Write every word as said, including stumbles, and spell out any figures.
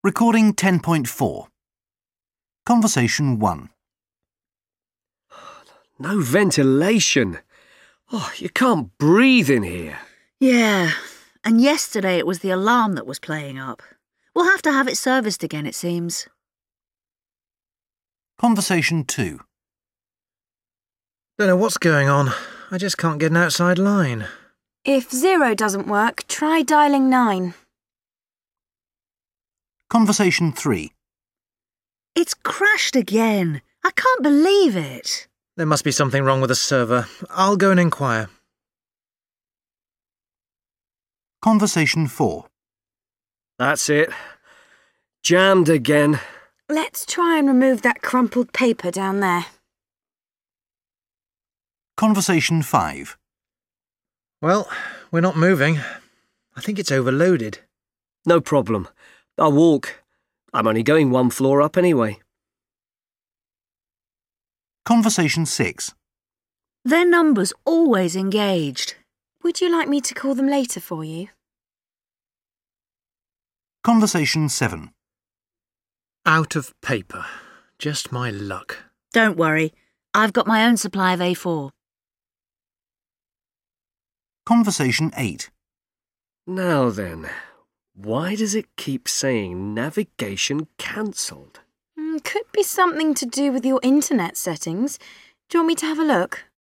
Recording ten point four. Conversation one. No ventilation. Oh, you can't breathe in here. Yeah, and yesterday it was the alarm that was playing up. We'll have to have it serviced again, it seems. Conversation two. Don't know what's going on. I just can't get an outside line. If zero doesn't work, try dialing nine. Conversation three. It's crashed again. I can't believe it. There must be something wrong with the server. I'll go and inquire. Conversation four. That's it. Jammed again. Let's try and remove that crumpled paper down there. Conversation five. Well, we're not moving. I think it's overloaded. No problem. I'll walk. I'm only going one floor up anyway. Conversation six. Their number's always engaged. Would you like me to call them later for you? Conversation seven. Out of paper. Just my luck. Don't worry. I've got my own supply of A four. Conversation eight. Now then, why does it keep saying navigation cancelled? Mm, could be something to do with your internet settings. Do you want me to have a look?